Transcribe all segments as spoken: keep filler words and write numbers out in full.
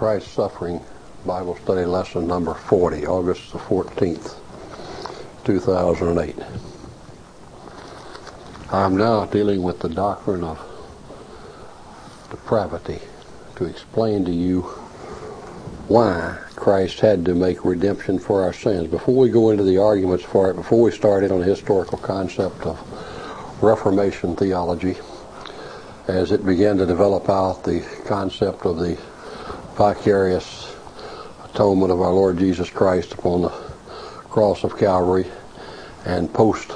Christ's Suffering, Bible Study Lesson number forty, August the fourteenth, two thousand eight. I'm now dealing with the doctrine of depravity to explain to you why Christ had to make redemption for our sins. Before we go into the arguments for it, before we start in on the historical concept of Reformation theology, as it began to develop out the concept of the vicarious atonement of our Lord Jesus Christ upon the cross of Calvary, and post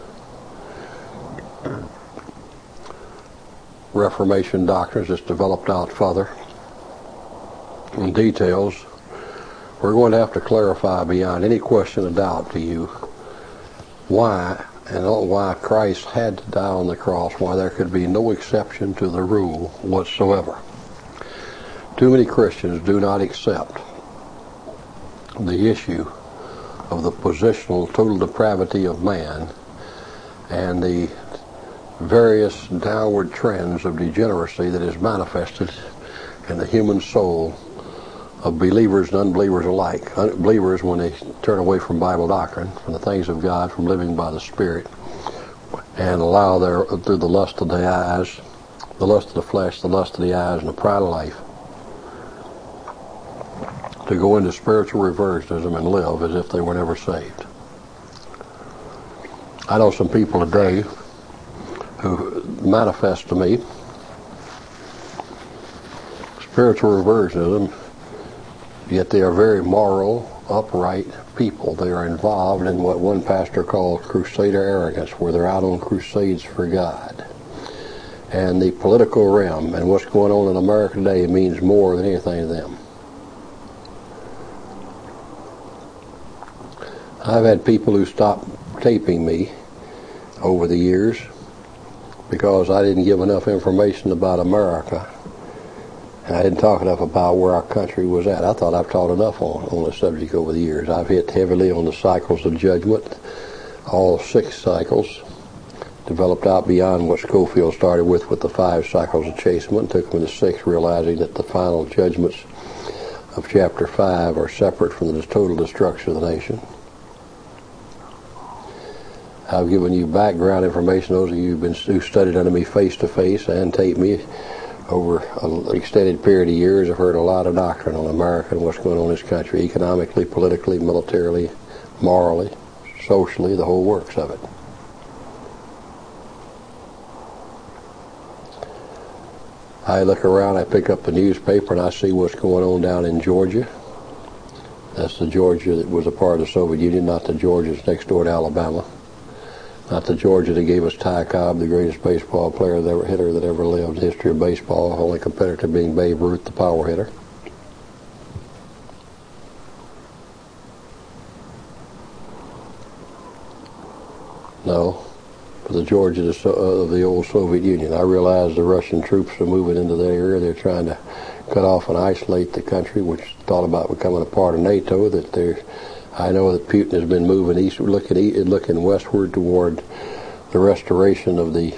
Reformation doctrines is developed out further in details, we're going to have to clarify beyond any question of doubt to you why and why Christ had to die on the cross, why there could be no exception to the rule whatsoever. Too many Christians do not accept the issue of the positional total depravity of man and the various downward trends of degeneracy that is manifested in the human soul of believers and unbelievers alike. Unbelievers, when they turn away from Bible doctrine, from the things of God, from living by the Spirit, and allow their, through the lust of the eyes, the lust of the flesh, the lust of the eyes, and the pride of life, to go into spiritual reversionism and live as if they were never saved. I know some people today who manifest to me spiritual reversionism, yet they are very moral, upright people. They are involved in what one pastor called crusader arrogance, where they're out on crusades for God. And the political realm and what's going on in America today means more than anything to them. I've had people who stopped taping me over the years because I didn't give enough information about America. And I didn't talk enough about where our country was at. I thought I've taught enough on, on the subject over the years. I've hit heavily on the cycles of judgment, all six cycles, developed out beyond what Schofield started with with the five cycles of chastisement, took me to six, realizing that the final judgments of chapter five are separate from the total destruction of the nation. I've given you background information. Those of you who've been who studied under me face to face and taped me over an extended period of years have heard a lot of doctrine on America and what's going on in this country, economically, politically, militarily, morally, socially, the whole works of it. I look around, I pick up the newspaper, and I see what's going on down in Georgia. That's the Georgia that was a part of the Soviet Union, not the Georgia that's next door to Alabama. Not the Georgia that gave us Ty Cobb, the greatest baseball player that ever hitter that ever lived in the history of baseball, only competitor being Babe Ruth, the power hitter. No, for the Georgia of the old Soviet Union. I realize the Russian troops are moving into that area. They're trying to cut off and isolate the country, which thought about becoming a part of NATO. That they're I know that Putin has been moving eastward, looking, looking westward toward the restoration of the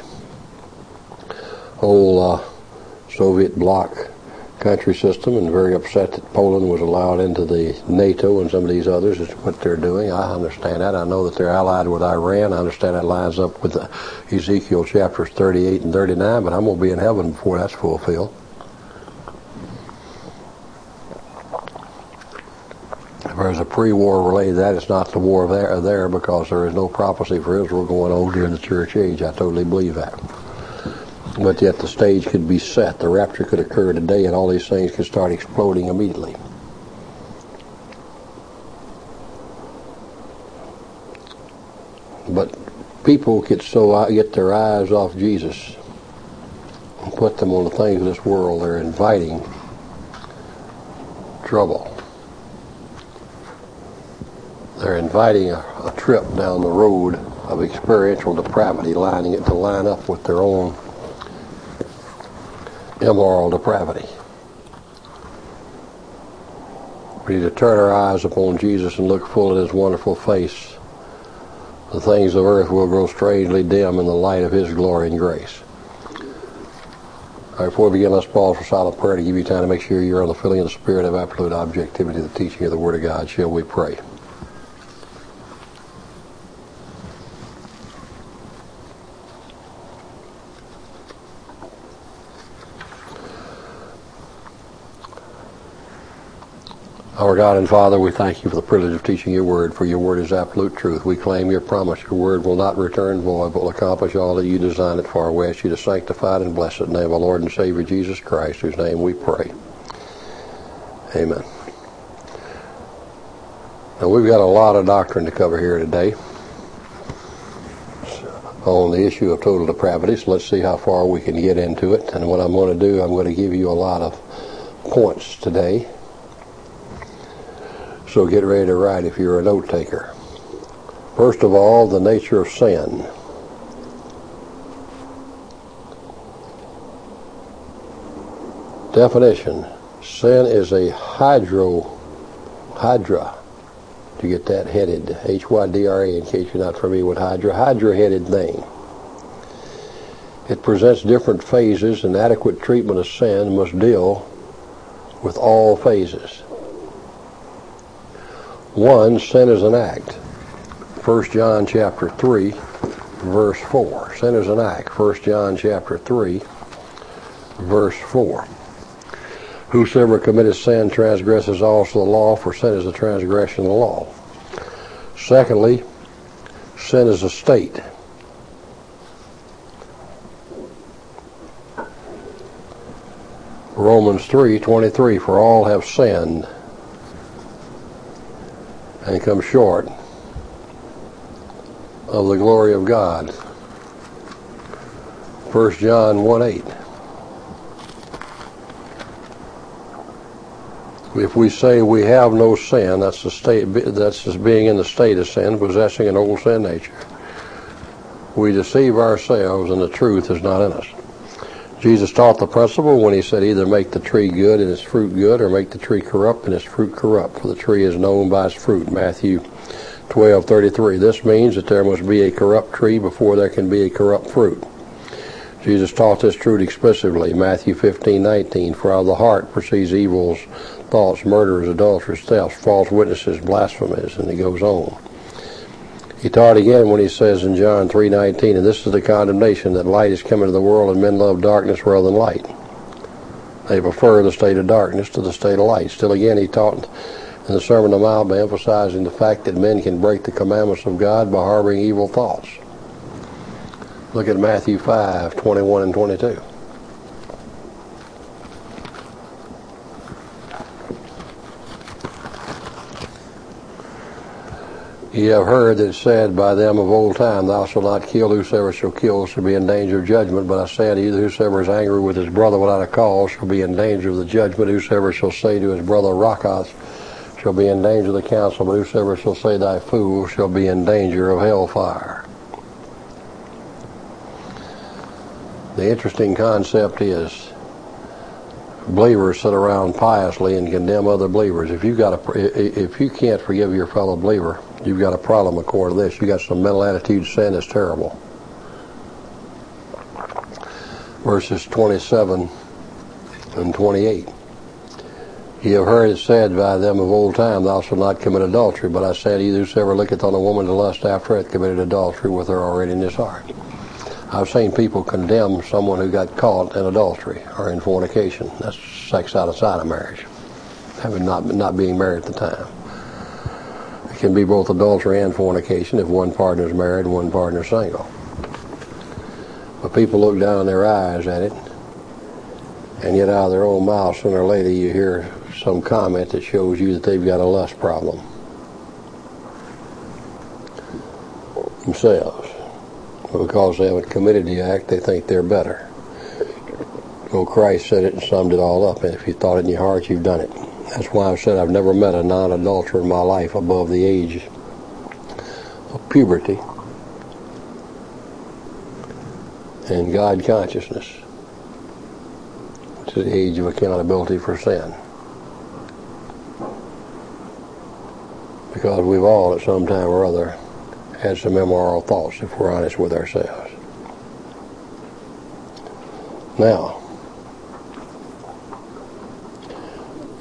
whole uh, Soviet bloc country system, and very upset that Poland was allowed into the NATO and some of these others. Is what they're doing. I understand that. I know that they're allied with Iran. I understand that lines up with the Ezekiel chapters thirty-eight and thirty-nine, but I'm going to be in heaven before that's fulfilled. If there's a pre-war related to that, it's not the war there, there because there is no prophecy for Israel going on during the church age. I totally believe that. But yet the stage could be set. The rapture could occur today, and all these things could start exploding immediately. But people get so get their eyes off Jesus and put them on the things of this world, they're inviting trouble. They're inviting a, a trip down the road of experiential depravity, lining it to line up with their own immoral depravity. We need to turn our eyes upon Jesus and look full at his wonderful face. The things of earth will grow strangely dim in the light of his glory and grace. All right, before we begin, let's pause for silent prayer to give you time to make sure you're on the filling of the Spirit of absolute objectivity, the teaching of the Word of God. Shall we pray? Our God and Father, we thank you for the privilege of teaching your word, for your word is absolute truth. We claim your promise. Your word will not return void, but will accomplish all that you design it for. We ask you to sanctify it in blessed name of our Lord and Savior Jesus Christ, whose name we pray. Amen. Now, we've got a lot of doctrine to cover here today on the issue of total depravity, so let's see how far we can get into it. And what I'm going to do, I'm going to give you a lot of points today. So get ready to write if you're a note taker. First of all, the nature of sin. Definition: sin is a hydro, hydra, to get that headed, H Y D R A in case you're not familiar with hydra, hydra-headed thing. It presents different phases, and adequate treatment of sin must deal with all phases. One, sin is an act. First John chapter three, verse four. Sin is an act. First John chapter three, verse four. Whosoever committeth sin transgresses also the law, for sin is the transgression of the law. Secondly, sin is a state. Romans three twenty-three, for all have sinned and come short of the glory of God. First John one eight. If we say we have no sin, that's the state. That's just being in the state of sin, possessing an old sin nature. We deceive ourselves, and the truth is not in us. Jesus taught the principle when he said, either make the tree good and its fruit good, or make the tree corrupt and its fruit corrupt, for the tree is known by its fruit. Matthew twelve thirty-three. This means that there must be a corrupt tree before there can be a corrupt fruit. Jesus taught this truth explicitly. Matthew fifteen nineteen. For out of the heart proceeds evils, thoughts, murders, adulteries, thefts, false witnesses, blasphemies, and it goes on. He taught again when he says in John three nineteen, and this is the condemnation, that light is come into the world, and men love darkness rather than light. They prefer the state of darkness to the state of light. Still again, he taught in the Sermon on the Mount by emphasizing the fact that men can break the commandments of God by harboring evil thoughts. Look at Matthew five twenty-one and twenty-two. Ye have heard that it said by them of old time, thou shalt not kill, whosoever shall kill shall be in danger of judgment. But I say unto you, whosoever is angry with his brother without a cause shall be in danger of the judgment. Whosoever shall say to his brother, Rakas, shall be in danger of the council. But whosoever shall say, thy fool, shall be in danger of hellfire. The interesting concept is, believers sit around piously and condemn other believers. If you got a, if you can't forgive your fellow believer, you've got a problem according to this. You got some mental attitude sin that's terrible. Verses twenty-seven and twenty-eight. Ye have heard it said by them of old time, thou shalt not commit adultery. But I say to you, whosoever looketh on a woman to lust after her hath committed adultery with her already in his heart. I've seen people condemn someone who got caught in adultery or in fornication. That's sex outside of marriage, having not not being married at the time. It can be both adultery and fornication if one partner is married and one partner is single. But people look down their eyes at it, and yet out of their own mouth, sooner or later you hear some comment that shows you that they've got a lust problem themselves. Because they haven't committed the act, they think they're better. Oh, Christ said it and summed it all up. And if you thought it in your heart, you've done it. That's why I've said I've never met a non-adulterer in my life above the age of puberty and God consciousness, which is the age of accountability for sin. Because we've all at some time or other had some immoral thoughts, if we're honest with ourselves. Now,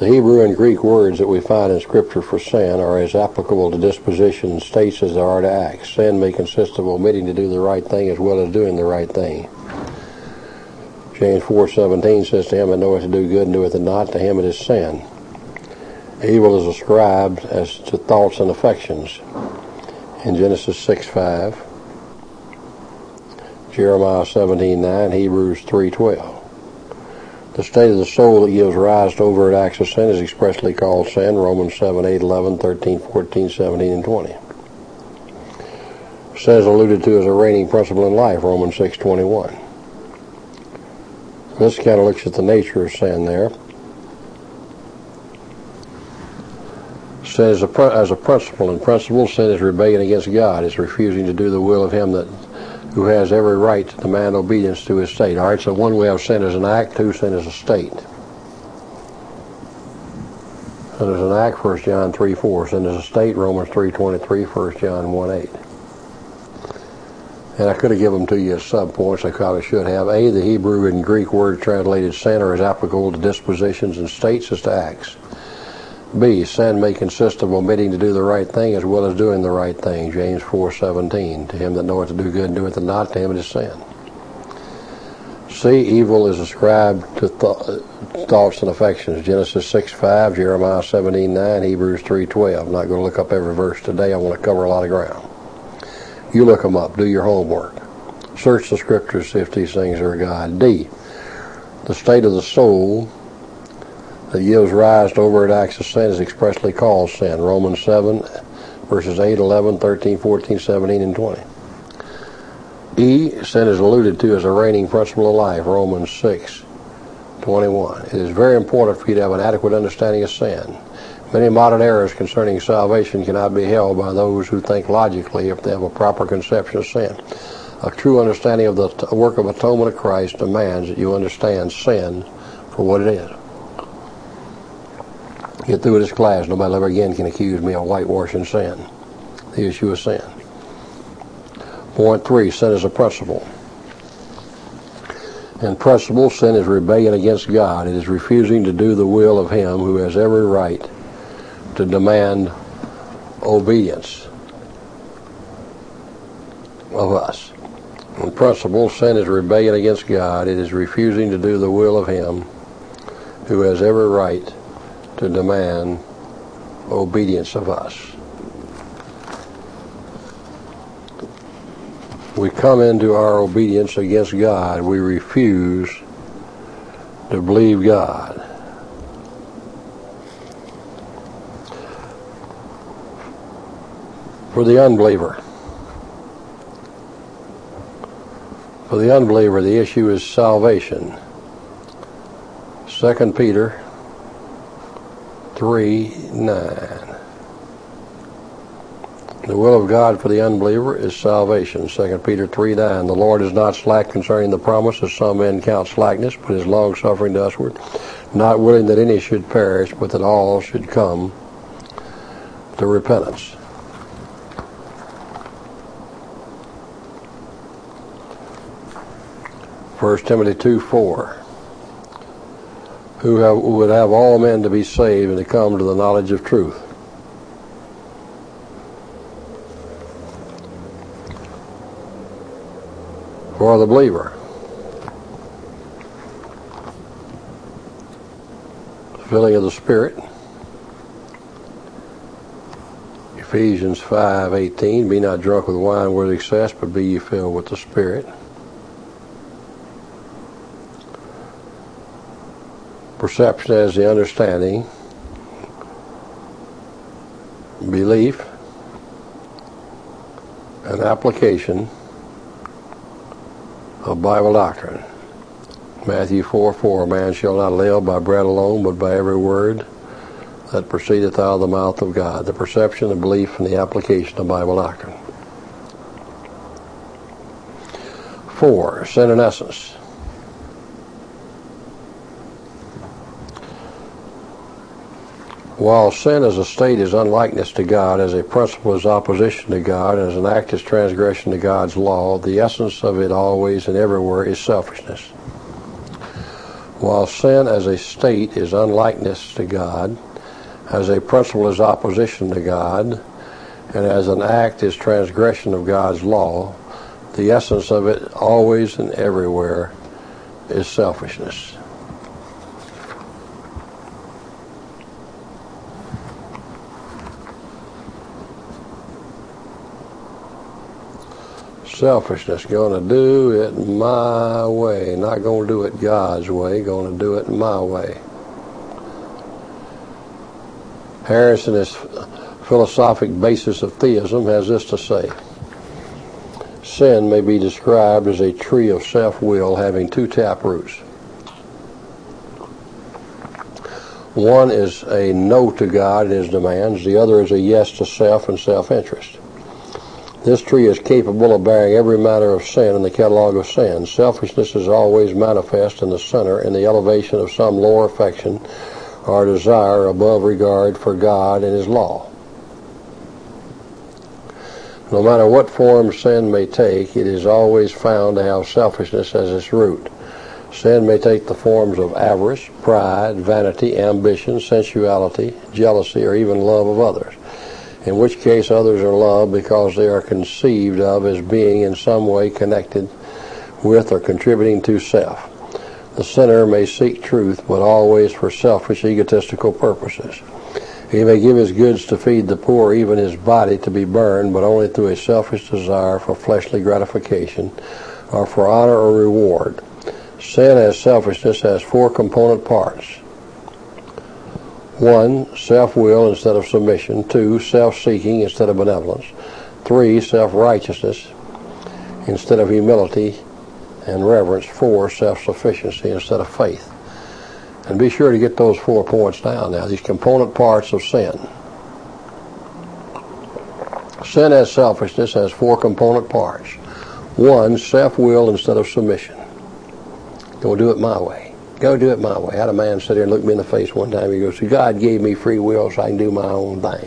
The Hebrew and Greek words that we find in Scripture for sin are as applicable to disposition and states as they are to acts. Sin may consist of omitting to do the right thing as well as doing the right thing. James four seventeen says, "To him that knoweth to do good and doeth it not, to him it is sin." Evil is ascribed as to thoughts and affections. In Genesis six five, Jeremiah seventeen nine, Hebrews three twelve. The state of the soul that gives rise to overt acts of sin is expressly called sin. Romans seven, eight, eleven, thirteen, fourteen, seventeen, and twenty. Sin is alluded to as a reigning principle in life. Romans six twenty-one. This kind of looks at the nature of sin there. Sin is a, as a principle. In principle, sin is rebellion against God. It's refusing to do the will of Him that who has every right to demand obedience to His state. All right, so one, we have sin as an act. Two, sin as a state. Sin as an act, First John three four. Sin as a state, Romans three twenty-three, First John one eight. And I could have given them to you as sub-points. I probably should have. A, the Hebrew and Greek word translated sin are as applicable to dispositions and states as to acts. B, sin may consist of omitting to do the right thing as well as doing the right thing. James four seventeen. To him that knoweth to do good and doeth it not, to him it is sin. C, evil is ascribed to th- thoughts and affections. Genesis six five, Jeremiah seventeen nine, Hebrews three twelve. I'm not going to look up every verse today. I want to cover a lot of ground. You look them up. Do your homework. Search the Scriptures, see if these things are God. D, the state of the soul that gives rise to overt acts of sin is expressly called sin. Romans seven, verses eight, eleven, thirteen, fourteen, seventeen, and twenty. E, sin is alluded to as a reigning principle of life. Romans six, twenty-one. It is very important for you to have an adequate understanding of sin. Many modern errors concerning salvation cannot be held by those who think logically if they have a proper conception of sin. A true understanding of the t- work of atonement of Christ demands that you understand sin for what it is. Get through this class, nobody ever again can accuse me of whitewashing sin, the issue of sin. Point three, sin is a principle. In principle, sin is rebellion against God. It is refusing to do the will of Him who has every right to demand obedience of us. In principle, sin is rebellion against God. It is refusing to do the will of Him who has every right to demand obedience of us. We come into our obedience against God. We refuse to believe God. For the unbeliever, for the unbeliever, the issue is salvation. Second Peter three nine. The will of God for the unbeliever is salvation. Second Peter three nine. The Lord is not slack concerning the promise, as some men count slackness, but is long-suffering to usward, not willing that any should perish, but that all should come to repentance. First Timothy two four. Who, have, who would have all men to be saved and to come to the knowledge of truth. For the believer, the filling of the Spirit. Ephesians five eighteen. Be not drunk with wine with excess, but be ye filled with the Spirit. Perception as the understanding, belief, and application of Bible doctrine. Matthew four four, man shall not live by bread alone, but by every word that proceedeth out of the mouth of God. The perception, the belief, and the application of Bible doctrine. Four, sin in essence. While sin as a state is unlikeness to God, as a principle is opposition to God, and as an act is transgression to God's law, the essence of it always and everywhere is selfishness. While sin as a state is unlikeness to God, as a principle is opposition to God, and as an act is transgression of God's law, the essence of it always and everywhere is selfishness. Selfishness, going to do it my way, not going to do it God's way, going to do it my way. Harris, in his philosophic basis of theism, has this to say: sin may be described as a tree of self-will having two tap roots. One is a no to God and his demands, the other is a yes to self and self-interest. This tree is capable of bearing every matter of sin in the catalog of sins. Selfishness is always manifest in the center in the elevation of some lower affection or desire above regard for God and his law. No matter what form sin may take, it is always found to have selfishness as its root. Sin may take the forms of avarice, pride, vanity, ambition, sensuality, jealousy, or even love of others, in which case others are loved because they are conceived of as being in some way connected with or contributing to self. The sinner may seek truth, but always for selfish, egotistical purposes. He may give his goods to feed the poor, even his body to be burned, but only through a selfish desire for fleshly gratification or for honor or reward. Sin as selfishness has four component parts. One, self-will instead of submission. Two, self-seeking instead of benevolence. Three, self-righteousness instead of humility and reverence. Four, self-sufficiency instead of faith. And be sure to get those four points down now, these component parts of sin. Sin as selfishness has four component parts. One, self-will instead of submission. Go do it my way. Go do it my way. I had a man sit there and look me in the face one time. He goes, God gave me free will so I can do my own thing.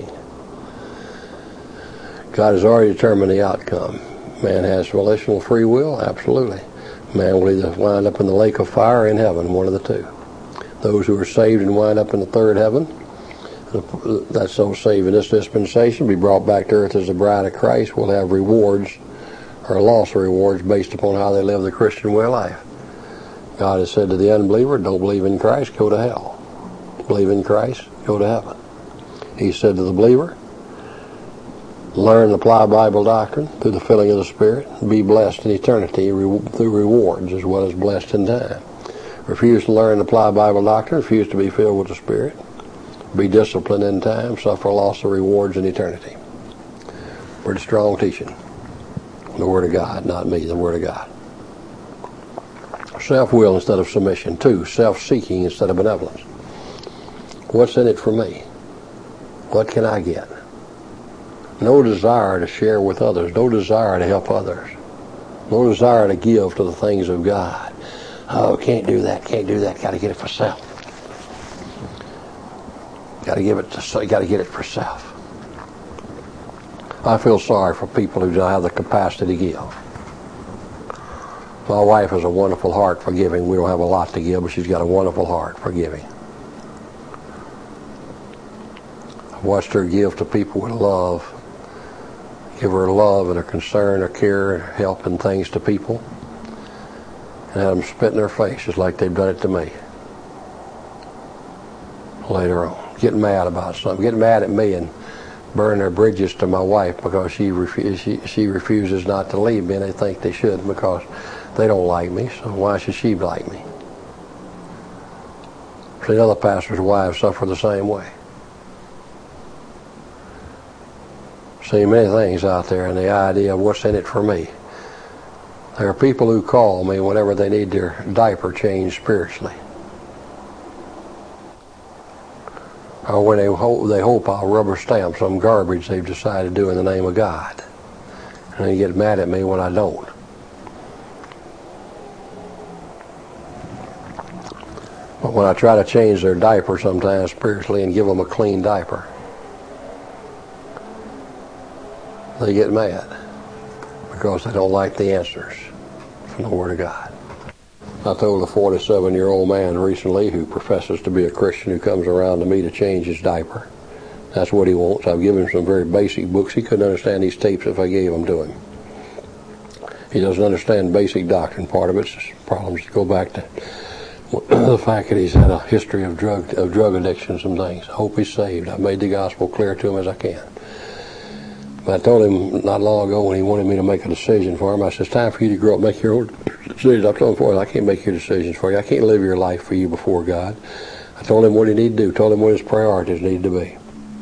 God has already determined the outcome. Man has volitional free will? Absolutely. Man will either wind up in the lake of fire or in heaven, one of the two. Those who are saved and wind up in the third heaven, that's those saved in this dispensation, be brought back to earth as the bride of Christ, will have rewards or loss of rewards based upon how they live the Christian way of life. God has said to the unbeliever, don't believe in Christ, go to hell. Believe in Christ, go to heaven. He said to the believer, learn and apply Bible doctrine through the filling of the Spirit, be blessed in eternity through rewards as well as blessed in time. Refuse to learn and apply Bible doctrine, refuse to be filled with the Spirit, be disciplined in time, suffer loss of rewards in eternity. Pretty strong teaching. The Word of God, not me, the Word of God. Self-will instead of submission. Two, self-seeking instead of benevolence. What's in it for me? What can I get? No desire to share with others. No desire to help others. No desire to give to the things of God. Oh, can't do that, can't do that. Got to get it for self. Got to give it to. Got to get it for self. I feel sorry for people who don't have the capacity to give. My wife has a wonderful heart for giving. We don't have a lot to give, but she's got a wonderful heart for giving. I've watched her give to people with love. Give her love and her concern, her care, and help and things to people. And have them spit in their face just like they've done it to me. Later on. Getting mad about something. Getting mad at me and burn their bridges to my wife because she, refu- she, she refuses not to leave me, and they think they should because they don't like me, so why should she like me? See, other pastors' wives suffer the same way. See many things out there, and the idea of what's in it for me. There are people who call me whenever they need their diaper changed spiritually. Or when they hope, they hope I'll rubber stamp some garbage they've decided to do in the name of God. And they get mad at me when I don't. But when I try to change their diaper sometimes spiritually and give them a clean diaper, they get mad because they don't like the answers from the Word of God. I told a forty-seven-year-old man recently who professes to be a Christian who comes around to me to change his diaper. That's what he wants. I've given him some very basic books. He couldn't understand these tapes if I gave them to him. He doesn't understand basic doctrine. Part of it's problems go back to the fact that he's had a history of drug of drug addiction and some things. I hope he's saved. I've made the gospel clear to him as I can. But I told him not long ago when he wanted me to make a decision for him, I said, it's time for you to grow up and make your own decisions. I told him before, I can't make your decisions for you. I can't live your life for you before God. I told him what he needed to do, told him what his priorities needed to be.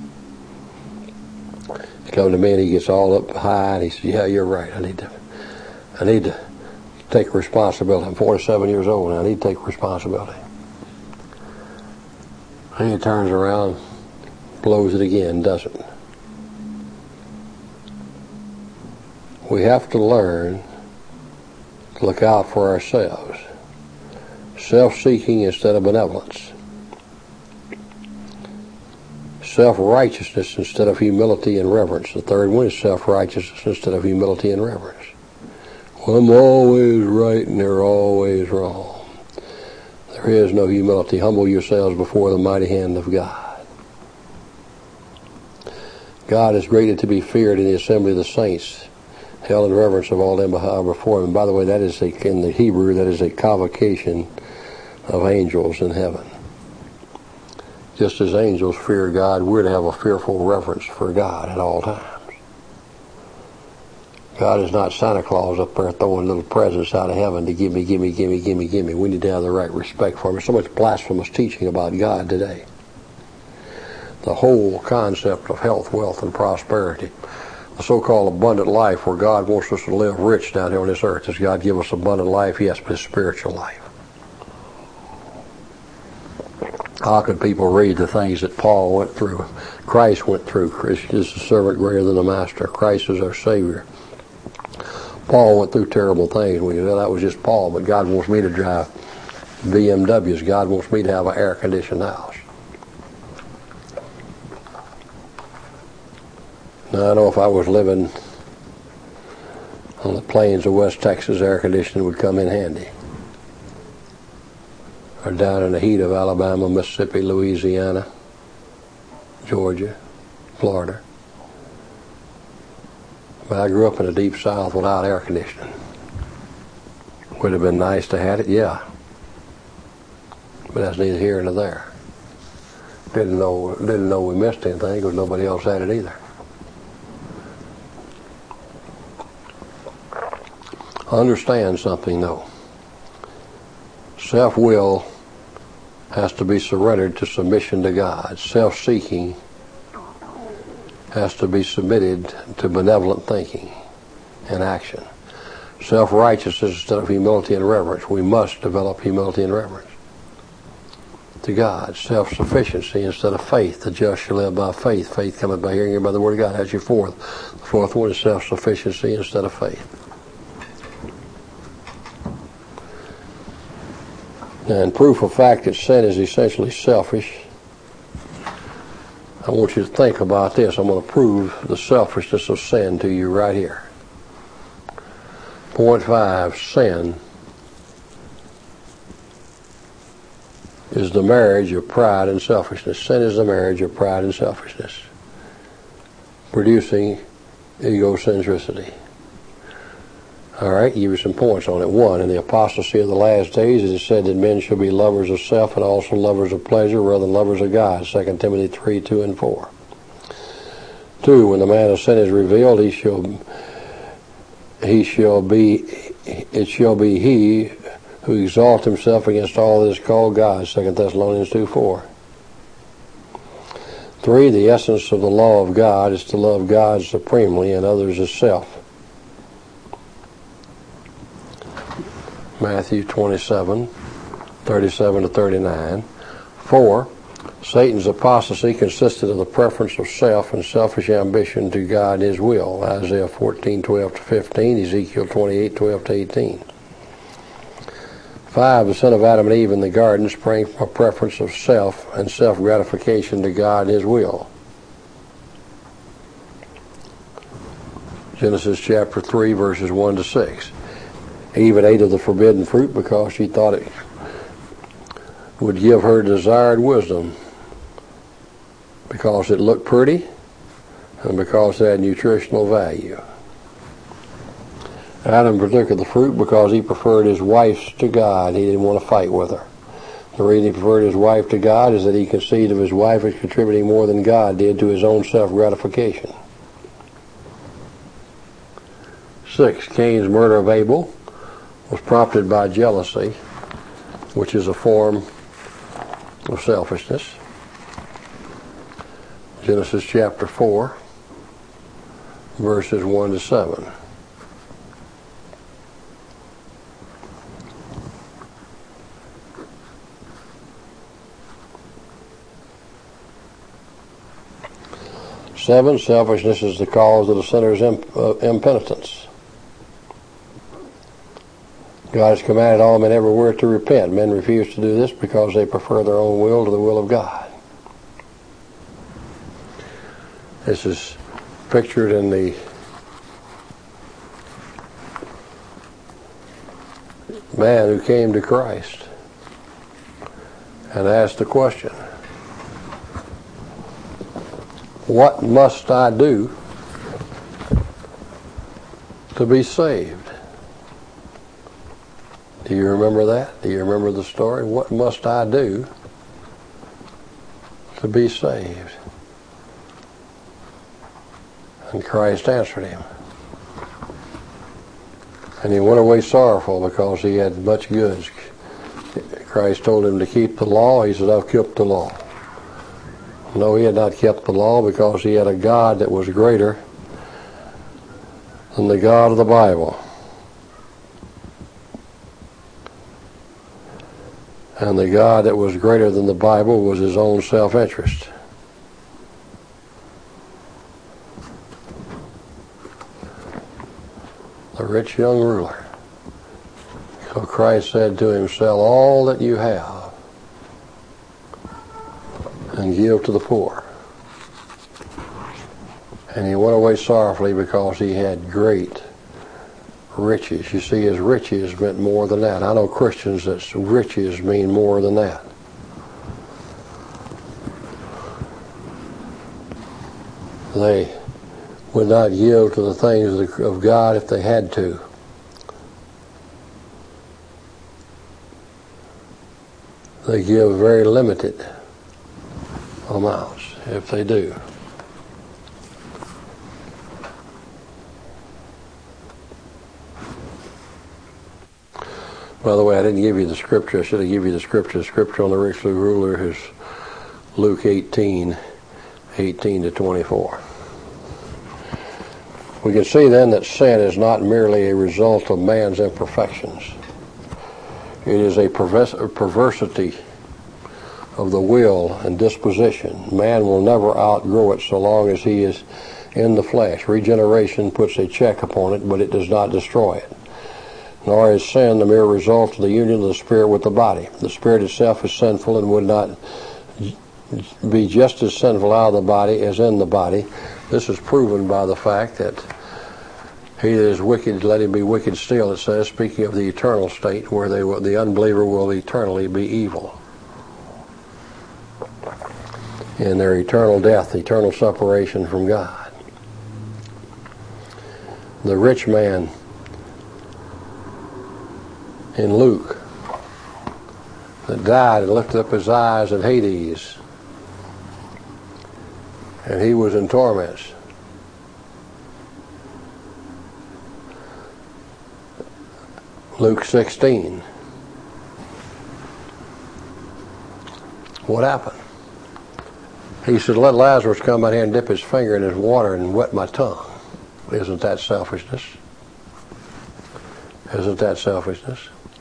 He comes to me and he gets all up high and he says, yeah, you're right. I need to I need to take responsibility. I'm forty-seven years old and I need to take responsibility. And he turns around, blows it again, doesn't. We have to learn to look out for ourselves. Self-seeking instead of benevolence. Self-righteousness instead of humility and reverence. The third one is self-righteousness instead of humility and reverence. Well, I'm always right and they're always wrong. There is no humility. Humble yourselves before the mighty hand of God. God is greatly to be feared in the assembly of the saints. Held in reverence of all them before him. And by the way, that is a, in the Hebrew, that is a convocation of angels in heaven. Just as angels fear God, we're to have a fearful reverence for God at all times. God is not Santa Claus up there throwing little presents out of heaven to give me, give me, give me, give me, give me. We need to have the right respect for him. There's so much blasphemous teaching about God today. The whole concept of health, wealth, and prosperity. The so-called abundant life where God wants us to live rich down here on this earth. Does God give us abundant life? Yes, but it's spiritual life. How could people read the things that Paul went through? Christ went through. Christ is the servant greater than the master. Christ is our Savior. Paul went through terrible things. We know that was just Paul, but God wants me to drive B M Ws. God wants me to have an air-conditioned house. Now, I know if I was living on the plains of West Texas, air conditioning would come in handy. Or down in the heat of Alabama, Mississippi, Louisiana, Georgia, Florida. But I grew up in the deep south without air conditioning. Would have been nice to have it, yeah. But that's neither here nor there. Didn't know, didn't know we missed anything because nobody else had it either. Understand something though. Self-will has to be surrendered to submission to God. Self-seeking has to be submitted to benevolent thinking and action. Self-righteousness instead of humility and reverence. We must develop humility and reverence to God. Self-sufficiency instead of faith. The just shall live by faith. Faith cometh by hearing by the word of God. That's your fourth. The fourth one is self-sufficiency instead of faith. And proof of fact that sin is essentially selfish. I want you to think about this. I'm going to prove the selfishness of sin to you right here. Point five, sin is the marriage of pride and selfishness. Sin is the marriage of pride and selfishness, producing egocentricity. All right, give you some points on it. One, in the apostasy of the last days, it is said that men shall be lovers of self and also lovers of pleasure rather than lovers of God. Second Timothy three, two and four. Two, when the man of sin is revealed, he shall, he shall be, it shall be he who exalts himself against all that is called God. Second Thessalonians two, four. Three, the essence of the law of God is to love God supremely and others as self. Matthew twenty-seven, thirty-seven to thirty-nine. Four, Satan's apostasy consisted of the preference of self and selfish ambition to God and his will. Isaiah fourteen, twelve to fifteen, Ezekiel twenty-eight, twelve to eighteen. Five, the sin of Adam and Eve in the garden sprang from a preference of self and self-gratification to God and his will. Genesis chapter three, verses one to six. Eve ate of the forbidden fruit because she thought it would give her desired wisdom, because it looked pretty and because it had nutritional value. Adam partook of the fruit because he preferred his wife to God. He didn't want to fight with her. The reason he preferred his wife to God is that he conceived of his wife as contributing more than God did to his own self-gratification. Six, Cain's murder of Abel was prompted by jealousy, which is a form of selfishness. Genesis chapter four, verses one to seven. Seven, selfishness is the cause of the sinner's imp- uh, impenitence. God has commanded all men everywhere to repent. Men refuse to do this because they prefer their own will to the will of God. This is pictured in the man who came to Christ and asked the question, what must I do to be saved? Do you remember that? Do you remember the story? What must I do to be saved? And Christ answered him. And he went away sorrowful because he had much goods. Christ told him to keep the law. He said, I've kept the law. No, he had not kept the law because he had a God that was greater than the God of the Bible. And the God that was greater than the Bible was his own self-interest. The rich young ruler. So Christ said to him, sell all that you have and give to the poor. And he went away sorrowfully because he had great riches. You see, his riches meant more than that. I know Christians that riches mean more than that. They would not yield to the things of God if they had to. They give very limited amounts if they do. By the way, I didn't give you the scripture. I should have given you the scripture. The scripture on the rich ruler is Luke eighteen, eighteen to twenty-four. We can see then that sin is not merely a result of man's imperfections. It is a pervers- perversity of the will and disposition. Man will never outgrow it so long as he is in the flesh. Regeneration puts a check upon it, but it does not destroy it. Nor is sin the mere result of the union of the spirit with the body. The spirit itself is sinful and would not be just as sinful out of the body as in the body. This is proven by the fact that he that is wicked, let him be wicked still, it says, speaking of the eternal state where they will, the unbeliever will eternally be evil. In their eternal death, eternal separation from God. The rich man in Luke that died and lifted up his eyes at Hades, and he was in torments. Luke sixteen. What happened? He said, let Lazarus come out here and dip his finger in his water and wet my tongue. Isn't that selfishness? Isn't that selfishness?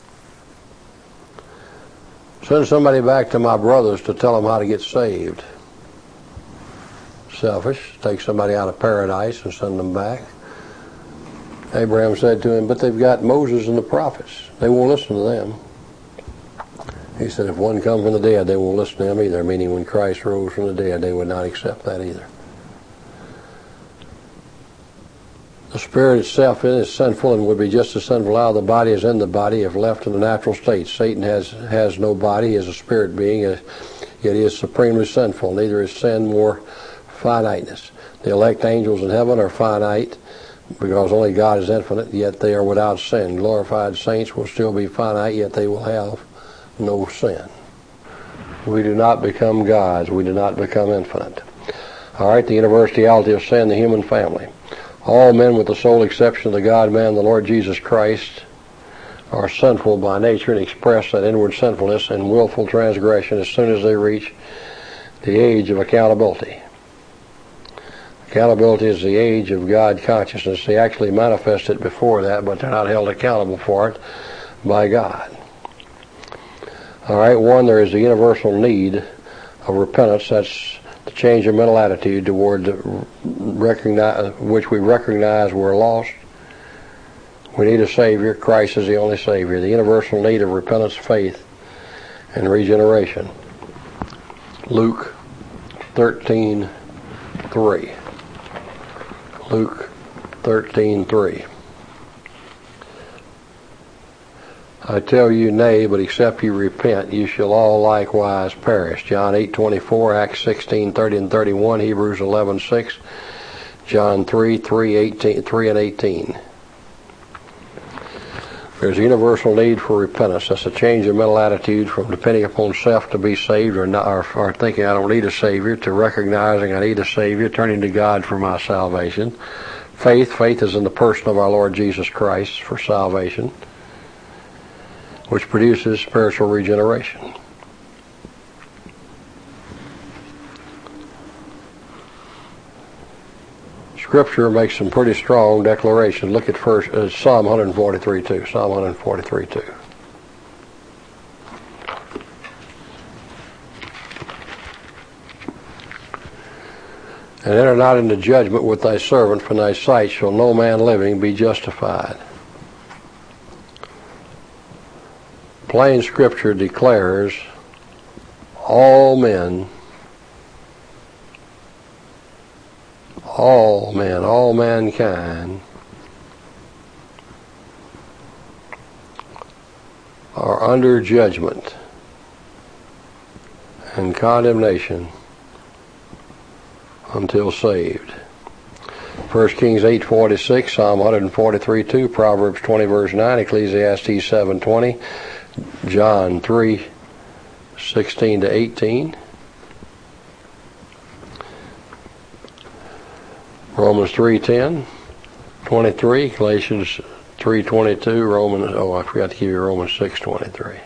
Send somebody back to my brothers to tell them how to get saved. Selfish. Take somebody out of paradise and send them back. Abraham said to him, but they've got Moses and the prophets. They won't listen to them. He said, if one comes from the dead, they won't listen to him either, meaning when Christ rose from the dead, they would not accept that either. The spirit itself is sinful and would be just as sinful out of the body as in the body if left in the natural state. Satan has has no body. He is a spirit being, yet he is supremely sinful. Neither is sin more finiteness. The elect angels in heaven are finite because only God is infinite, yet they are without sin. Glorified saints will still be finite, yet they will have no sin. We do not become gods. We do not become infinite. All right, the universality of sin, the human family. All men, with the sole exception of the God-man, the Lord Jesus Christ, are sinful by nature and express that inward sinfulness and willful transgression as soon as they reach the age of accountability. Accountability is the age of God consciousness. They actually manifest it before that, but they're not held accountable for it by God. All right, one, there is a universal need of repentance. That's to change our mental attitude toward the recognize, which we recognize we're lost. We need a Savior. Christ is the only Savior. The universal need of repentance, faith, and regeneration. Luke thirteen three. Luke thirteen three. I tell you, nay, but except you repent, you shall all likewise perish. John eight twenty-four, Acts sixteen thirty and thirty-one, Hebrews eleven six, John three three eighteen, three and eighteen. There's a universal need for repentance. That's a change of mental attitude from depending upon self to be saved, or, not, or, or thinking I don't need a Savior, to recognizing I need a Savior, turning to God for my salvation. Faith, faith is in the person of our Lord Jesus Christ for salvation, which produces spiritual regeneration. Scripture makes some pretty strong declarations. Look at first uh, Psalm one forty-three two. Psalm one forty-three two. And enter not into judgment with thy servant, for in thy sight shall no man living be justified. Plain Scripture declares all men, all men, all mankind are under judgment and condemnation until saved. First Kings eight forty-six, Psalm one forty-three two, Proverbs twenty verse nine, Ecclesiastes seven twenty, John three sixteen to eighteen, Romans three ten, twenty-three, Galatians three twenty-two, Romans, oh, I forgot to give you Romans six twenty-three.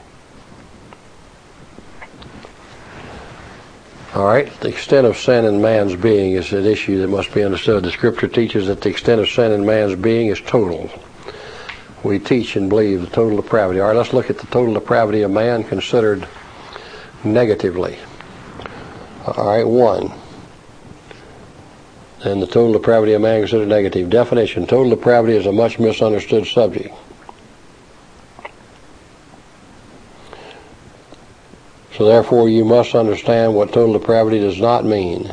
All right, the extent of sin in man's being is an issue that must be understood. The Scripture teaches that the extent of sin in man's being is total. We teach and believe the total depravity. All right, let's look at the total depravity of man considered negatively. All right, one. And the total depravity of man considered negative. Definition: total depravity is a much misunderstood subject. So therefore you must understand what total depravity does not mean.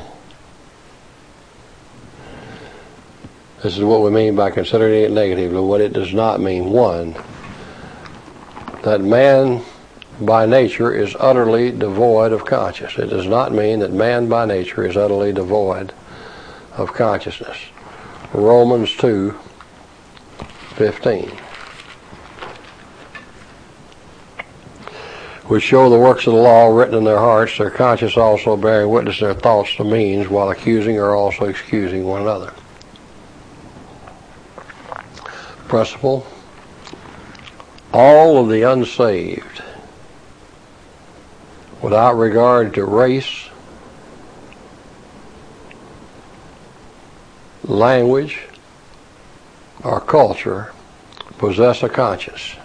This is what we mean by considering it negatively. What it does not mean. One, that man by nature is utterly devoid of conscience. It does not mean that man by nature is utterly devoid of consciousness. Romans two fifteen. Which show the works of the law written in their hearts, their conscience also bearing witness their thoughts to means, while accusing or also excusing one another. Principle: all of the unsaved, without regard to race, language, or culture, possess a conscience.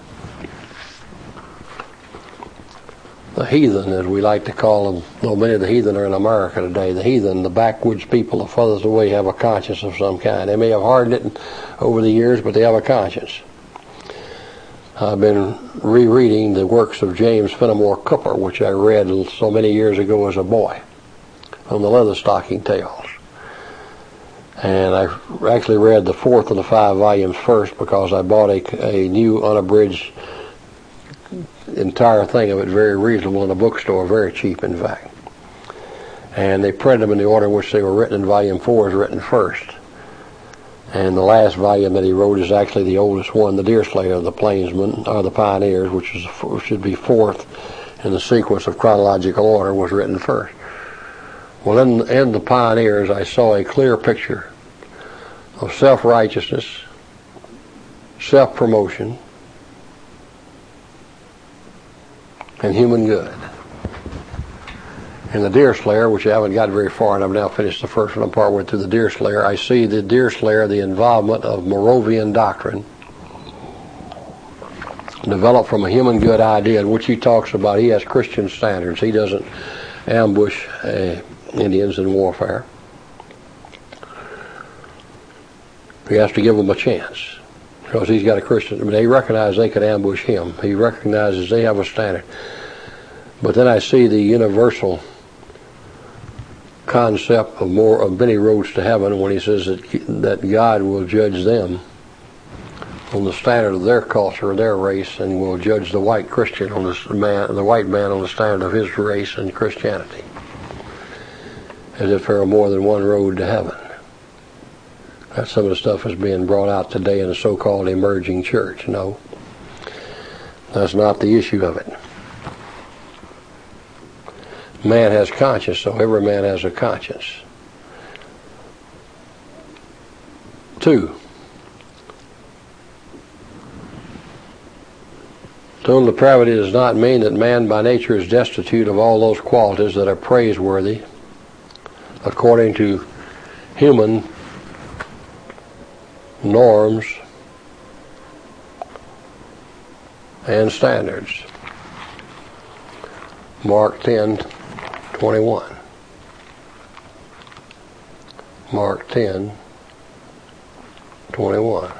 The heathen, as we like to call them, though many of the heathen are in America today, the heathen, the backwoods people, the furthest away, have a conscience of some kind. They may have hardened it over the years, but they have a conscience. I've been rereading the works of James Fenimore Cooper, which I read so many years ago as a boy, on the Leatherstocking Tales. And I actually read the fourth of the five volumes first because I bought a, a new unabridged entire thing of it, very reasonable in a bookstore, very cheap in fact. And they printed them in the order in which they were written, and volume four is written first. And the last volume that he wrote is actually the oldest one, the Deerslayer of the Plainsmen, or the Pioneers, which is should be fourth in the sequence of chronological order, was written first. Well, in, in the Pioneers, I saw a clear picture of self-righteousness, self-promotion, and human good. In the Deerslayer, which I haven't got very far, and I've now finished the first one, I'm partway through the Deerslayer, I see the Deerslayer, the involvement of Moravian doctrine, developed from a human good idea in which he talks about. He has Christian standards. He doesn't ambush uh, Indians in warfare. He has to give them a chance because he's got a Christian. I mean, they recognize they could ambush him. He recognizes they have a standard. But then I see the universal concept of more of many roads to heaven when he says that that God will judge them on the standard of their culture, their race, and will judge the white Christian on the man, the white man on the standard of his race and Christianity, as if there are more than one road to heaven. That's some of the stuff that's being brought out today in the so-called emerging church. No, that's not the issue of it. Man has conscience, so every man has a conscience. Two, total depravity does not mean that man by nature is destitute of all those qualities that are praiseworthy according to human norms and standards. Mark ten twenty-one. Mark ten twenty-one.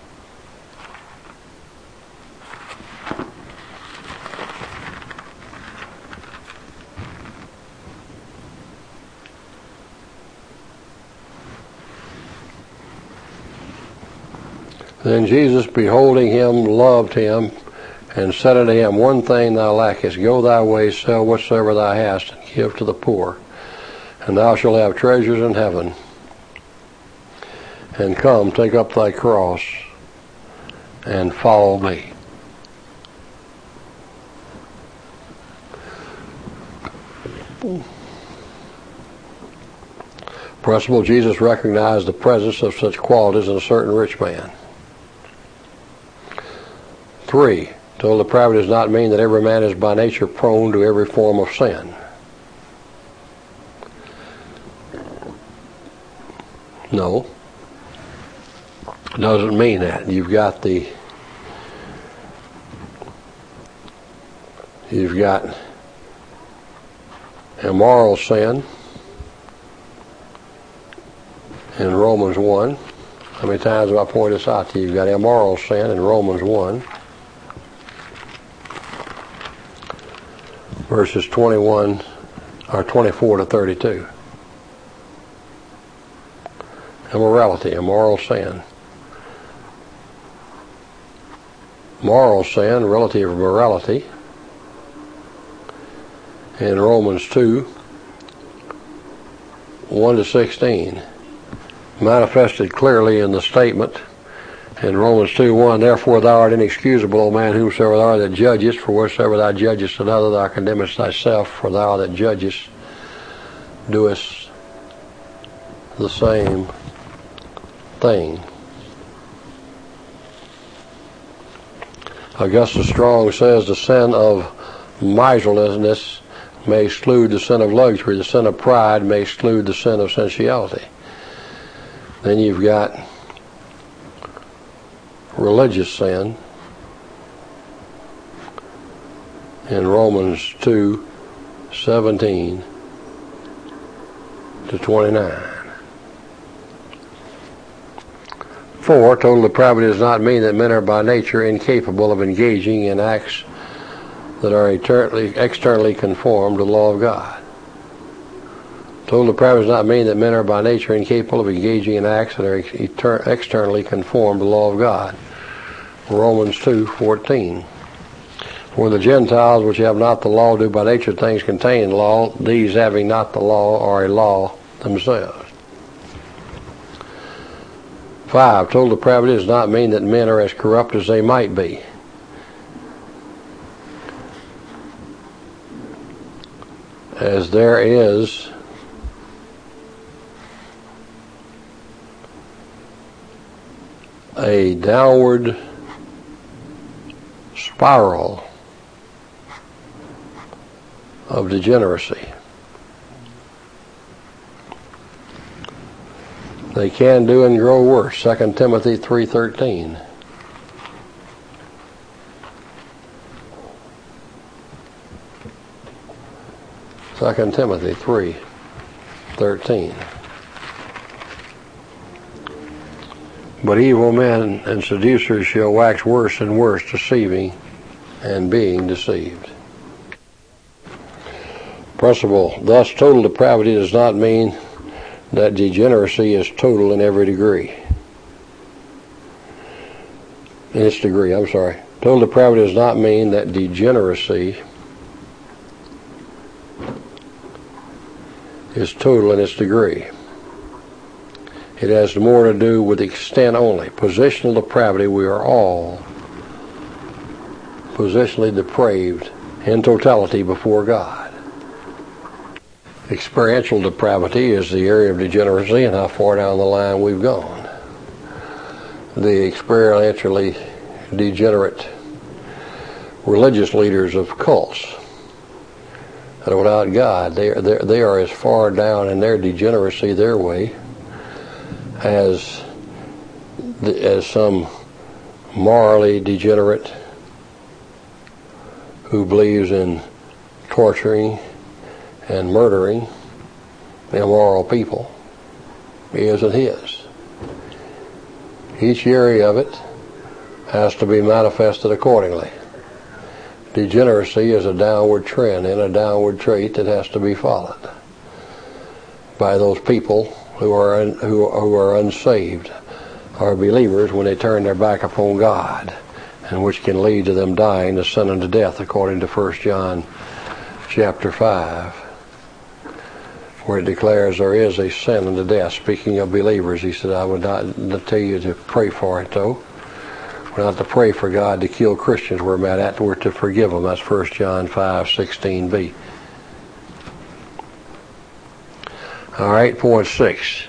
Then Jesus, beholding him, loved him, and said unto him, One thing thou lackest, go thy way, sell whatsoever thou hast, and give to the poor, and thou shalt have treasures in heaven. And come, take up thy cross, and follow me. Principle, Jesus recognized the presence of such qualities in a certain rich man. Three, total depravity does not mean that every man is by nature prone to every form of sin. No. It doesn't mean that. You've got the you've got immoral sin in Romans one. How many times have I pointed this out to you? You've got immoral sin in Romans one. Verses twenty-one or twenty-four to thirty-two. Immorality, immoral sin. Moral sin, relative morality. In Romans two, one to sixteen. Manifested clearly in the statement in Romans two one, Therefore thou art inexcusable, O man, whomsoever thou art that judgest, for whatsoever thou judgest another, thou condemnest thyself, for thou that judgest doest the same thing. Augustus Strong says the sin of miserliness may exclude the sin of luxury, the sin of pride may exclude the sin of sensuality. Then you've got religious sin in Romans two seventeen to twenty-nine. Four, total depravity does not mean that men are by nature incapable of engaging in acts that are eternally, externally conformed to the law of God. Total depravity does not mean that men are by nature incapable of engaging in acts that are eter- externally conform to the law of God. Romans two fourteen. For the Gentiles which have not the law do by nature things contained in the law, these having not the law are a law themselves. Five. Total depravity does not mean that men are as corrupt as they might be. As there is a downward spiral of degeneracy. They can do and grow worse. Second Timothy three thirteen. Second Timothy three thirteen. But evil men and seducers shall wax worse and worse, deceiving and being deceived. Principle. Thus, total depravity does not mean that degeneracy is total in every degree. In its degree, I'm sorry. Total depravity does not mean that degeneracy is total in its degree. It has more to do with extent only. Positional depravity, we are all positionally depraved in totality before God. Experiential depravity is the area of degeneracy and how far down the line we've gone. The experientially degenerate religious leaders of cults that are without God, they are, they are as far down in their degeneracy, their way, as as some morally degenerate who believes in torturing and murdering immoral people is in his. Each area of it has to be manifested accordingly. Degeneracy is a downward trend and a downward trait that has to be followed by those people who are un, who, who are unsaved, are believers when they turn their back upon God, and which can lead to them dying to sin unto death, according to First John chapter five, where it declares there is a sin unto death. Speaking of believers, he said, I would not tell you to pray for it, though. We're not to pray for God to kill Christians. We're mad at, we're to forgive them. That's First John five sixteen b. All right, point six.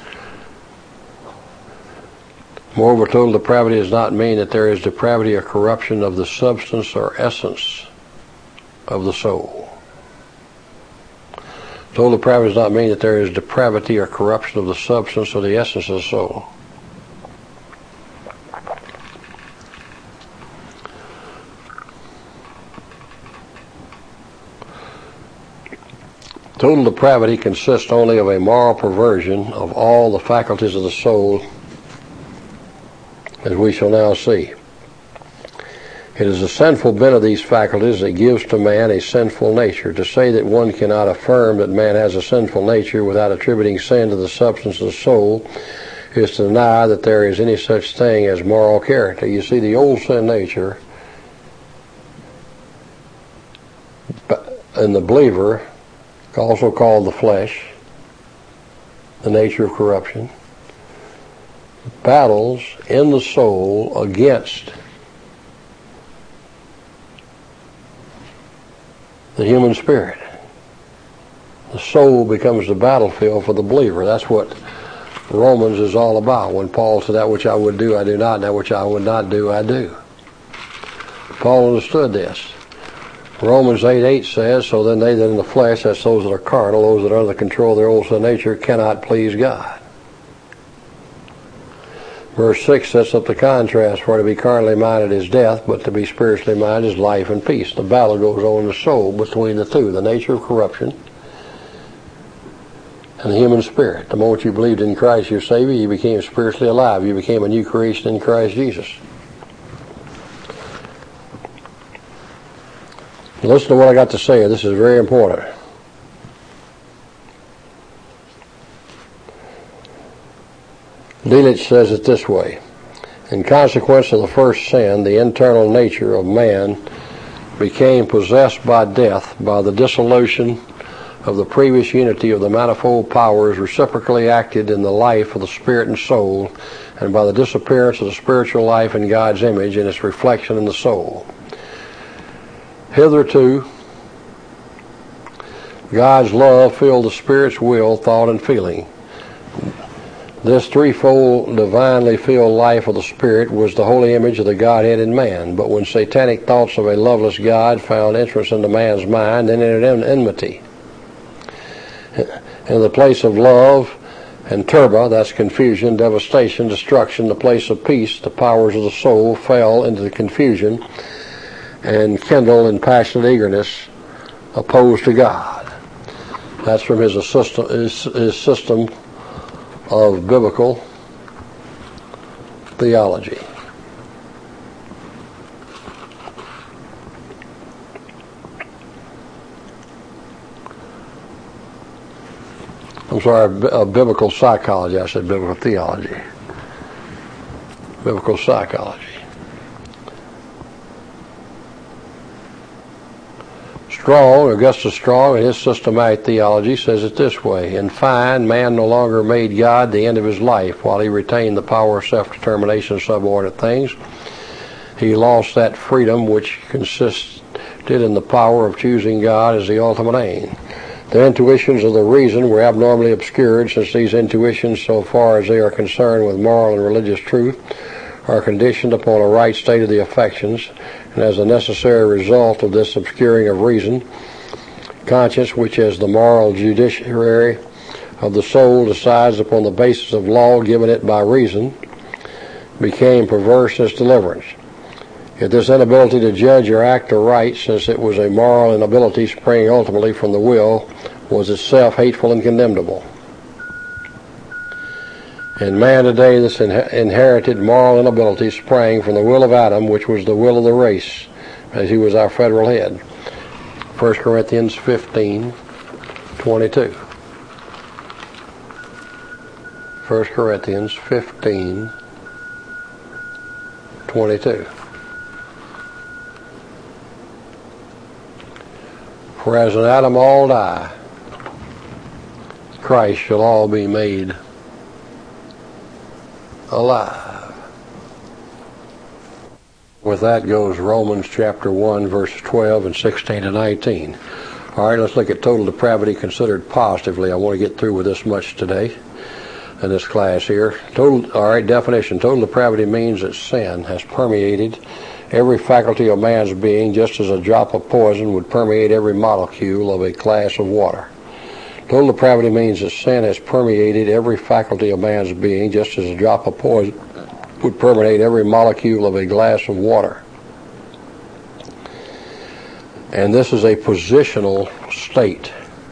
Moreover, total depravity does not mean that there is depravity or corruption of the substance or essence of the soul. Total depravity does not mean that there is depravity or corruption of the substance or the essence of the soul. Total depravity consists only of a moral perversion of all the faculties of the soul, as we shall now see. It is a sinful bent of these faculties that gives to man a sinful nature. To say that one cannot affirm that man has a sinful nature without attributing sin to the substance of the soul is to deny that there is any such thing as moral character. You see, the old sin nature in the believer, also called the flesh, the nature of corruption, battles in the soul against the human spirit. The soul becomes the battlefield for the believer. That's what Romans is all about. When Paul said, that which I would do, I do not, and that which I would not do, I do. Paul understood this. Romans eight eight says, so then they that in the flesh, that's those that are carnal, those that are under the control of their old sin nature, cannot please God. Verse six sets up the contrast. For to be carnally minded is death, but to be spiritually minded is life and peace. The battle goes on in the soul between the two, the nature of corruption and the human spirit. The moment you believed in Christ your Savior, you became spiritually alive. You became a new creation in Christ Jesus. Listen to what I got to say. This is very important. Delitzsch says it this way: in consequence of the first sin, the internal nature of man became possessed by death, by the dissolution of the previous unity of the manifold powers reciprocally acted in the life of the spirit and soul, and by the disappearance of the spiritual life in God's image and its reflection in the soul. Hitherto, God's love filled the spirit's will, thought, and feeling. This threefold divinely filled life of the spirit was the holy image of the Godhead in man. But when satanic thoughts of a loveless God found entrance into man's mind, then entered in enmity. In the place of love and turba, that's confusion, devastation, destruction, the place of peace, the powers of the soul fell into the confusion and kindled in passionate eagerness opposed to God. That's from his, assistant, his, his system of biblical theology. I'm sorry, uh, biblical psychology. I said biblical theology. Biblical psychology. Strong, Augustus Strong, in his systematic theology, says it this way: in fine, man no longer made God the end of his life while he retained the power of self-determination of subordinate things. He lost that freedom which consisted in the power of choosing God as the ultimate aim. The intuitions of the reason were abnormally obscured, since these intuitions, so far as they are concerned with moral and religious truth, are conditioned upon a right state of the affections, and as a necessary result of this obscuring of reason, conscience, which as the moral judiciary of the soul decides upon the basis of law given it by reason, became perverse in its deliverance. Yet this inability to judge or act aright, since it was a moral inability springing ultimately from the will, was itself hateful and condemnable. In man today, this inherited moral inability sprang from the will of Adam, which was the will of the race, as he was our federal head. First Corinthians fifteen twenty-two. First Corinthians fifteen twenty-two. For as in Adam all die, Christ shall all be made alive. With that goes Romans chapter one, verses twelve and sixteen to nineteen. All right, let's look at total depravity considered positively. I want to get through with this much today in this class here. Total, all right, definition. Total depravity means that sin has permeated every faculty of man's being, just as a drop of poison would permeate every molecule of a glass of water. Total depravity means that sin has permeated every faculty of man's being, just as a drop of poison would permeate every molecule of a glass of water. And this is a positional state.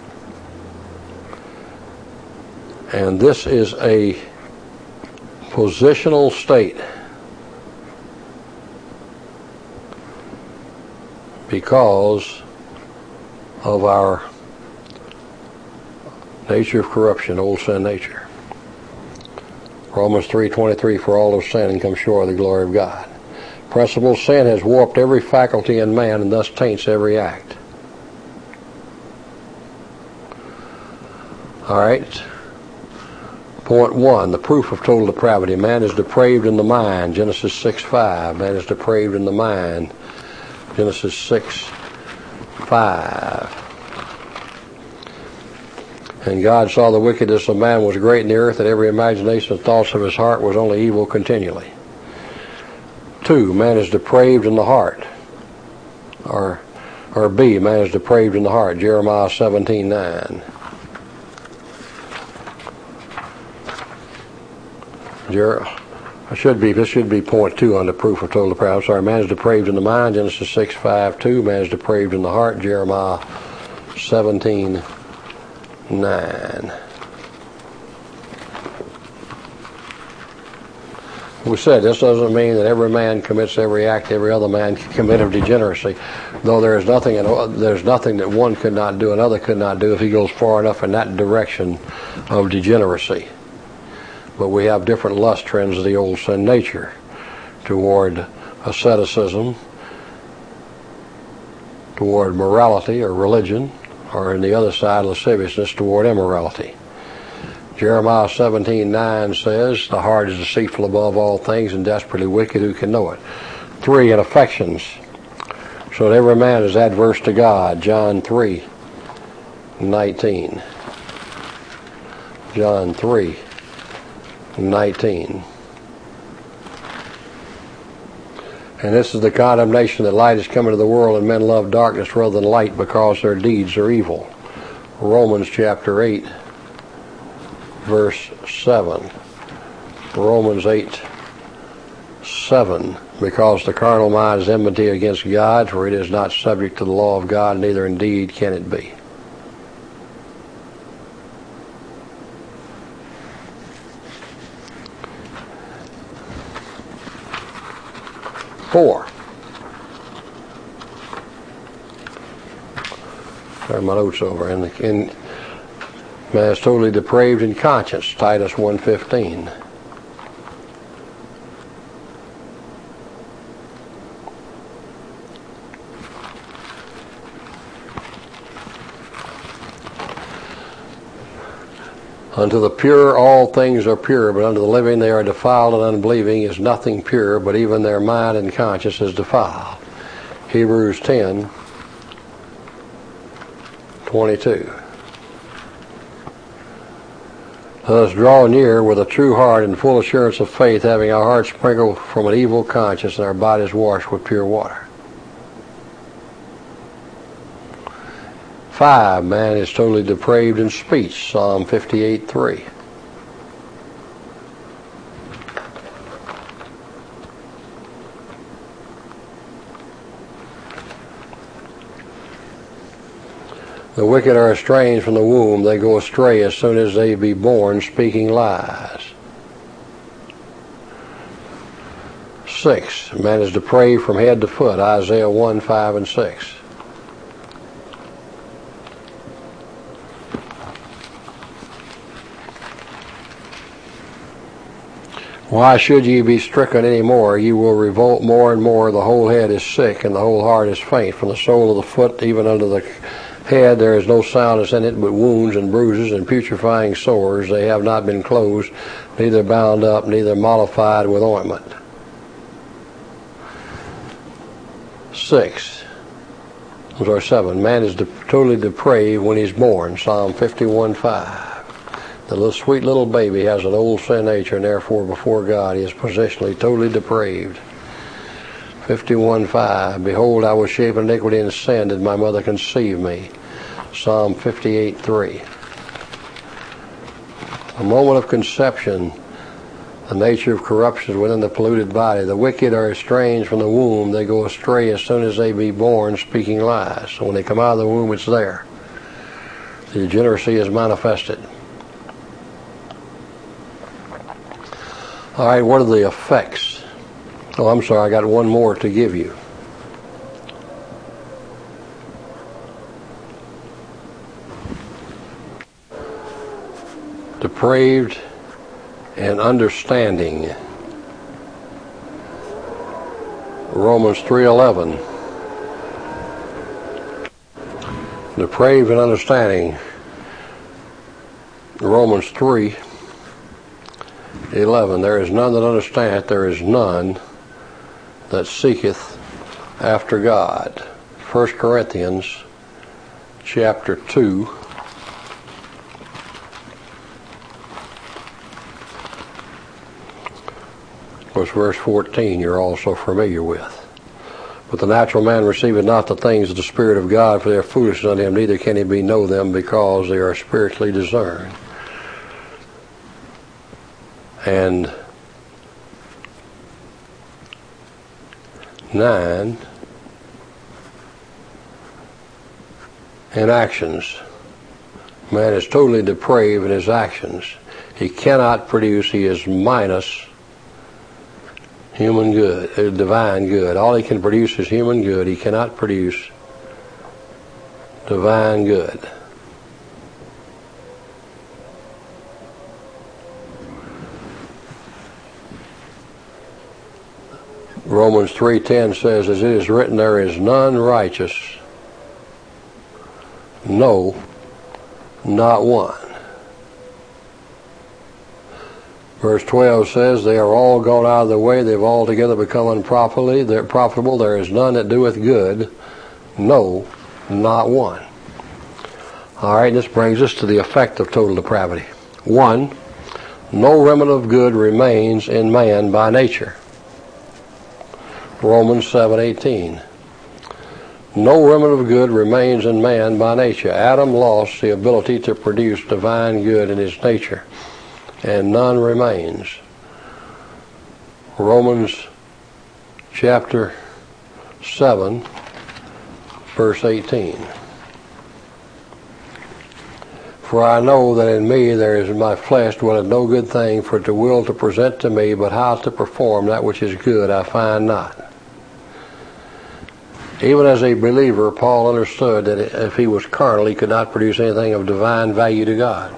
And this is a positional state because of our nature of corruption, old sin nature. Romans three twenty-three, for all have sinned and come short of the glory of God. Principal sin has warped every faculty in man and thus taints every act. All right. Point one, the proof of total depravity. Man is depraved in the mind, Genesis six five. Man is depraved in the mind, Genesis six five. And God saw the wickedness of man was great in the earth, that every imagination and thoughts of his heart was only evil continually. Two, man is depraved in the heart. Or, or B, man is depraved in the heart, Jeremiah seventeen nine. Jer- I should be, this should be point two on the proof of total depravity. I'm sorry, man is depraved in the mind, Genesis six five two. Man is depraved in the heart, Jeremiah seventeen nine. We said this doesn't mean that every man commits every act every other man can commit of degeneracy, though there is nothing in, there's nothing that one could not do another could not do if he goes far enough in that direction of degeneracy. but we have different lust trends of the old sin nature toward asceticism, toward morality or religion, or on the other side, lasciviousness toward immorality. Jeremiah seventeen nine says, the heart is deceitful above all things and desperately wicked, who can know it? Three, in affections, so that every man is adverse to God. John three nineteen. John three nineteen. And this is the condemnation that light is come into the world, and men love darkness rather than light because their deeds are evil. Romans chapter eight, verse seven. Romans eight, seven. Because the carnal mind is enmity against God, for it is not subject to the law of God, neither indeed can it be. Four. Turn my notes over. And the in, man is totally depraved in conscience. Titus one fifteen. Unto the pure all things are pure, but unto the living they are defiled, and unbelieving is nothing pure, but even their mind and conscience is defiled. Hebrews ten twenty-two. Let us draw near with a true heart and full assurance of faith, having our hearts sprinkled from an evil conscience and our bodies washed with pure water. Five, man is totally depraved in speech. Psalm fifty-eight three. The wicked are estranged from the womb. They go astray as soon as they be born, speaking lies. Six, man is depraved from head to foot. Isaiah one five and six. Why should ye be stricken any more? You will revolt more and more. The whole head is sick, and the whole heart is faint. From the sole of the foot even unto the head there is no soundness in it, but wounds and bruises and putrefying sores. They have not been closed, neither bound up, neither mollified with ointment. Six. Those are seven. Man is de- totally depraved when he's born. Psalm fifty-one five. The little sweet little baby has an old sin nature, and therefore before God he is positionally totally depraved. fifty-one five. Behold, I was shapen in iniquity and sin did my mother conceive me. Psalm fifty-eight three. A moment of conception, the nature of corruption is within the polluted body. The wicked are estranged from the womb. They go astray as soon as they be born, speaking lies. So when they come out of the womb, it's there. The degeneracy is manifested. All right, what are the effects? Oh, I'm sorry, I got one more to give you. Depraved and understanding. Romans three eleven. Depraved and understanding. Romans three eleven. There is none that understandeth, there is none that seeketh after God. First Corinthians chapter two. Of course, verse fourteen you're also familiar with. But the natural man receiveth not the things of the Spirit of God, for they are foolishness unto him, neither can he be know them, because they are spiritually discerned. And nine, in actions. Man is totally depraved in his actions. He cannot produce, he is minus human good, uh, divine good. All he can produce is human good. He cannot produce divine good. Romans three ten says, as it is written, there is none righteous, no, not one. Verse twelve says, they are all gone out of the way, they've altogether become unprofitable, they're profitable, there is none that doeth good, no, not one. All right, this brings us to the effect of total depravity. One, no remnant of good remains in man by nature. Romans seven eighteen. No remnant of good remains in man by nature. Adam lost the ability to produce divine good in his nature, and none remains. Romans chapter seven, verse eighteen. For I know that in me there is in my flesh dwelleth no good thing, for to will to present to me, but how to perform that which is good I find not. Even as a believer, Paul understood that if he was carnal, he could not produce anything of divine value to God.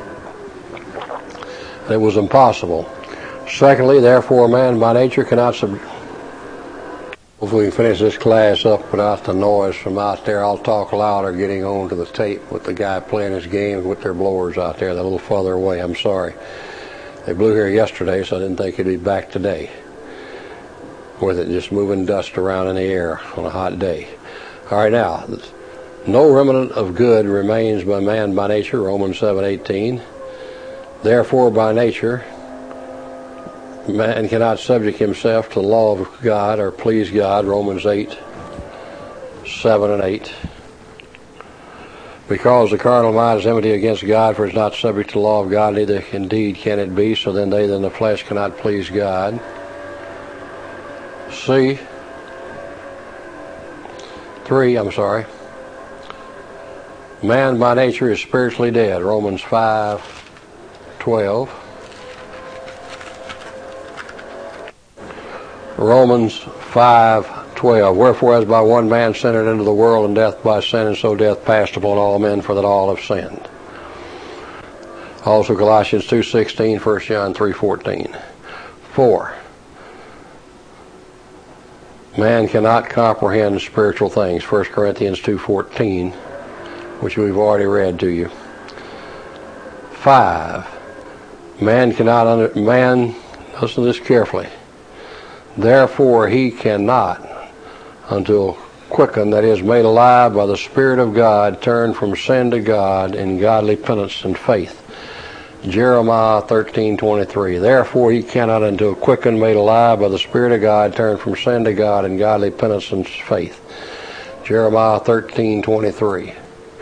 It was impossible. Secondly, therefore, man by nature cannot sub... Hopefully we can finish this class up without the noise from out there. I'll talk louder getting on to the tape with the guy playing his game with their blowers out there. They're a little further away. I'm sorry. They blew here yesterday, so I didn't think he'd be back today, with it just moving dust around in the air on a hot day. All right, now, no remnant of good remains by man by nature, Romans seven eighteen. Therefore, by nature, man cannot subject himself to the law of God or please God, Romans eight, seven and eight. Because the carnal mind is enmity against God, for it is not subject to the law of God, neither indeed can it be, so then they that in the flesh cannot please God. C, three, I'm sorry. Man by nature is spiritually dead, Romans five, twelve. Romans five twelve. Wherefore, as by one man sin entered into the world, and death by sin, and so death passed upon all men, for that all have sinned. Also Colossians two sixteen, First John three fourteen. Four. Man cannot comprehend spiritual things, First Corinthians two fourteen, which we've already read to you. Five. Man cannot under man. Listen to this carefully. Therefore he cannot, until quickened, that is, made alive by the Spirit of God, turn from sin to God in godly penance and faith. Jeremiah thirteen twenty-three. Therefore he cannot, until quickened, made alive by the Spirit of God, turn from sin to God in godly penance and faith. Jeremiah thirteen twenty-three.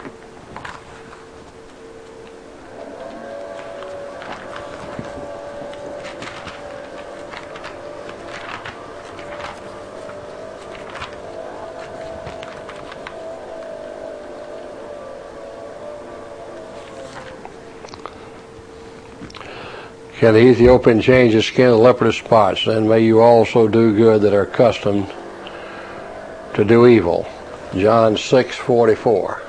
Can the Ethiopian change his skin of leopard's spots? Then may you also do good that are accustomed to do evil. John six forty-four.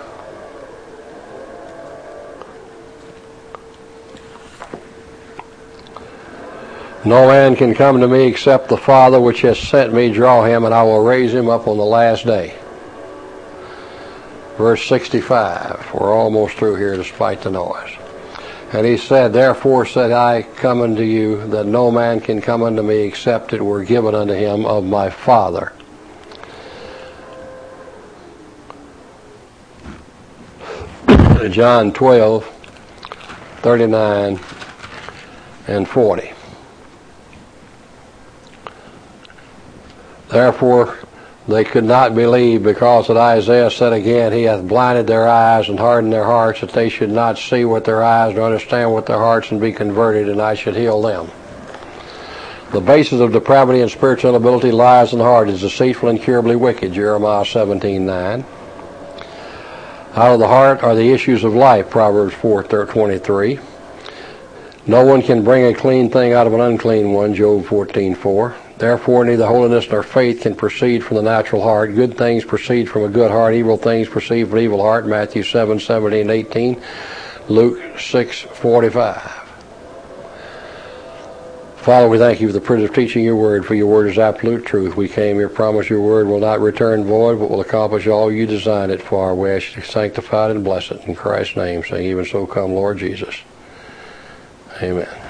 No man can come to me except the Father which has sent me draw him, and I will raise him up on the last day. Verse sixty-five. We're almost through here despite the noise. And he said, therefore said I, come unto you, that no man can come unto me except it were given unto him of my Father. John twelve, thirty-nine and forty. Therefore they could not believe, because that Isaiah said again, he hath blinded their eyes and hardened their hearts, that they should not see with their eyes nor understand with their hearts and be converted, and I should heal them. The basis of depravity and spiritual inability lies in the heart, is deceitful and incurably wicked, Jeremiah seventeen nine. Out of the heart are the issues of life, Proverbs four twenty-three. No one can bring a clean thing out of an unclean one, Job fourteen four. Therefore neither holiness nor faith can proceed from the natural heart. Good things proceed from a good heart. Evil things proceed from an evil heart. Matthew seven seventeen and eighteen. Luke six forty-five. Father, we thank you for the privilege of teaching your word, for your word is absolute truth. We came here, promise your word will not return void, but will accomplish all you designed it for. We ask you to sanctify it and bless it. In Christ's name, saying, even so come, Lord Jesus. Amen.